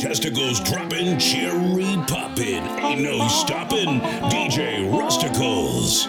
Testicles dropping, cherry popping. Ain't no stopping. DJ Rusticles.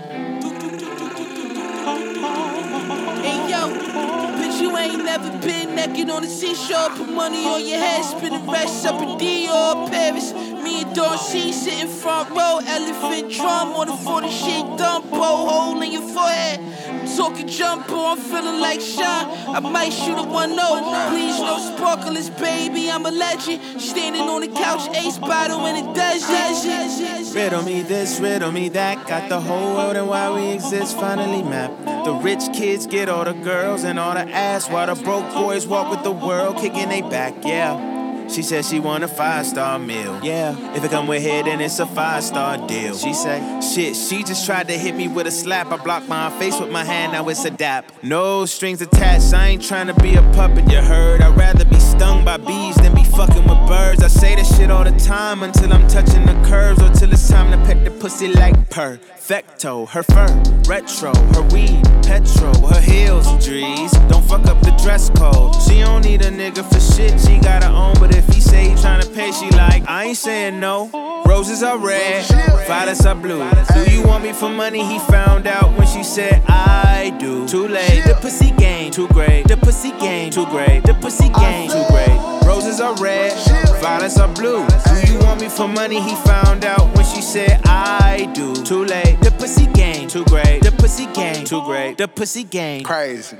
Hey yo, bitch, you ain't never been naked on the seashore. Put money on your head, spin the rest up in Dior, Paris. Me and Don C sitting front row, elephant drum on the 40 shit dump, hole in your forehead. Talking jumbo, I'm feeling like Sean. I might shoot a 1-0. Please no sparklers, baby, I'm a legend. Standing on the couch, ace bottle in the desert. Riddle me this, riddle me that. Got the whole world and why we exist finally mapped. The rich kids get all the girls and all the ass, while the broke boys walk with the world kicking they back, yeah. She said she want a 5-star meal. Yeah, if it come with head, then it's a 5-star deal. She say, shit, she just tried to hit me with a slap. I blocked my face with my hand, now it's a dap. No strings attached, I ain't trying to be a puppet, you heard. I'd rather be stung by bees than be fucking with birds. I say that shit all the time until I'm touching the curves, or till it's time to pet the pussy like perfecto. Her fur, retro, her weed, petrol, her heels, Dries. Don't fuck up the dress code. She don't need a nigga for shit, she got her own, but if he say he tryna pay, she like, I ain't saying no. Roses are red, violets are blue. Do you want me for money? He found out when she said I do. Too late, the pussy game too great. The pussy game too great. The pussy game too great. Roses are red, violets are blue. Do you want me for money? He found out when she said I do. Too late, the pussy game too great. The pussy game too great. The pussy game crazy.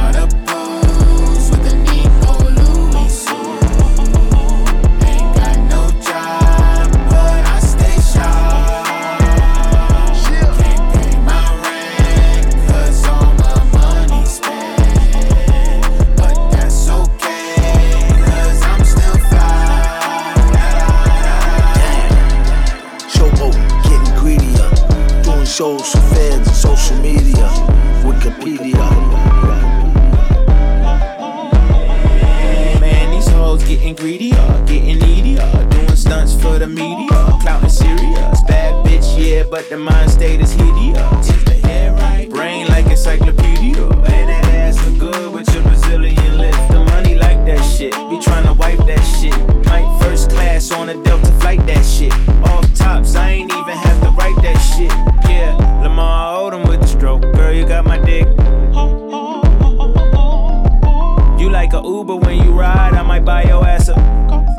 Shows for fans and social media, Wikipedia. Man, these hoes getting greedier, getting needier, doing stunts for the media, clout serious. Bad bitch, yeah, but the mind state is hideous. Is the hair right? Brain like encyclopedia. Man, that ass look good with your Brazilian lips. The money like that shit, be trying to wipe that shit. Might first class on a Delta flight, that shit. Off tops, I ain't even have to write that shit. Yeah, Lamar Odom with the stroke. Girl, you got my dick. You like a Uber when you ride, I might buy your ass up.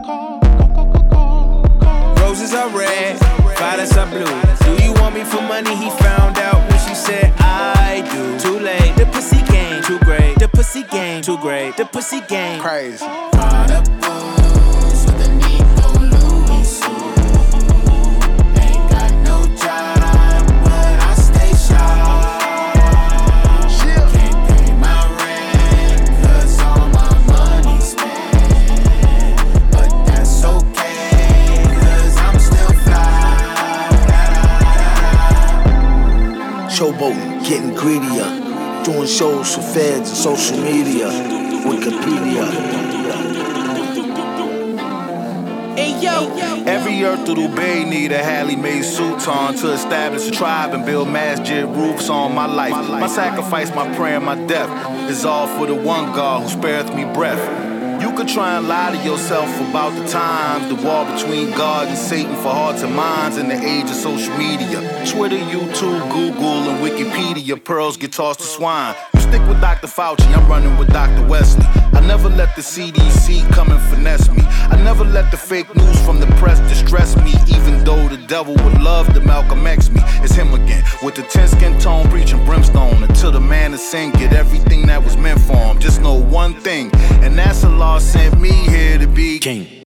Roses are red, violets are blue. Do you want me for money? He found out when she said I do. Too late, the pussy game too great. The pussy game too great. The pussy game crazy. Showboating, getting greedier, doing shows for fans and social media, Wikipedia. Hey yo, every Earthlittle Bay need a Halle made Sultan to establish a tribe and build masjid roofs on my life. My sacrifice, my prayer, my death is all for the one God who spareth me breath. You could try and lie to yourself about the times, the war between God and Satan for hearts and minds in the age of social media. Twitter, YouTube, Google, and Wikipedia, pearls get tossed to swine. You stick with Dr. Fauci, I'm running with Dr. Wesley. I never let the CDC come and finesse me. I never let the fake news from the press distress me, even though the devil would love to Malcolm X me. It's him again, with the 10-skin tone, preaching brimstone, until the man of sin get everything that was meant for him. Just know one thing, and that's Allah sent me here to be king.